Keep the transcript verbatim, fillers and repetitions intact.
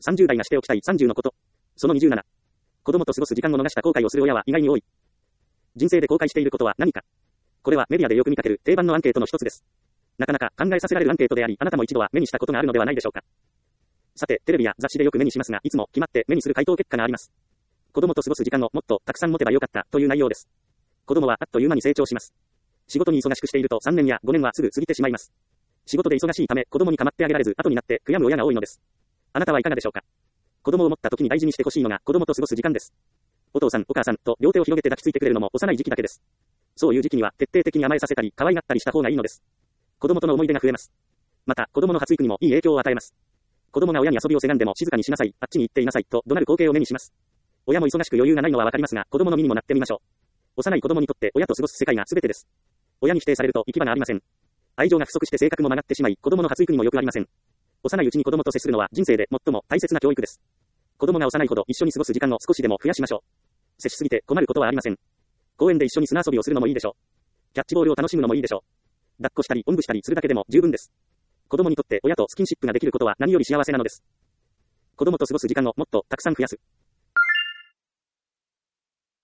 さんじゅう代がしておきたいさんじゅうのこと。そのにじゅうなな。子供と過ごす時間を逃した後悔をする親は意外に多い。人生で後悔していることは何か。これはメディアでよく見かける定番のアンケートの一つです。なかなか考えさせられるアンケートであり、あなたも一度は目にしたことがあるのではないでしょうか。さて、テレビや雑誌でよく目にしますが、いつも決まって目にする回答結果があります。子供と過ごす時間をもっとたくさん持てばよかったという内容です。子供はあっという間に成長します。仕事に忙しくしているとさんねんやごねんはすぐ過ぎてしまいます。仕事で忙しいため子供に構ってあげられず後になって悔やむ親が多いのです。あなたはいかがでしょうか。子供を持った時に大事にしてほしいのが子供と過ごす時間です。お父さんお母さんと両手を広げて抱きついてくれるのも幼い時期だけです。そういう時期には徹底的に甘えさせたり可愛がったりした方がいいのです。子供との思い出が増えます。また子供の発育にもいい影響を与えます。子供が親に遊びをせがんでも静かにしなさい、あっちに行っていなさいと怒鳴る光景を目にします。親も忙しく余裕がないのはわかりますが、子供の身にもなってみましょう。幼い子供にとって親と過ごす世界が全てです。親に否定されると行き場がありません。愛情が不足して性格も曲がってしまい、子供の発育にも良くありません。幼いうちに子供と接するのは人生で最も大切な教育です。子供が幼いほど一緒に過ごす時間を少しでも増やしましょう。接しすぎて困ることはありません。公園で一緒に砂遊びをするのもいいでしょう。キャッチボールを楽しむのもいいでしょう。抱っこしたりおんぶしたりするだけでも十分です。子供にとって親とスキンシップができることは何より幸せなのです。子供と過ごす時間をもっとたくさん増やす。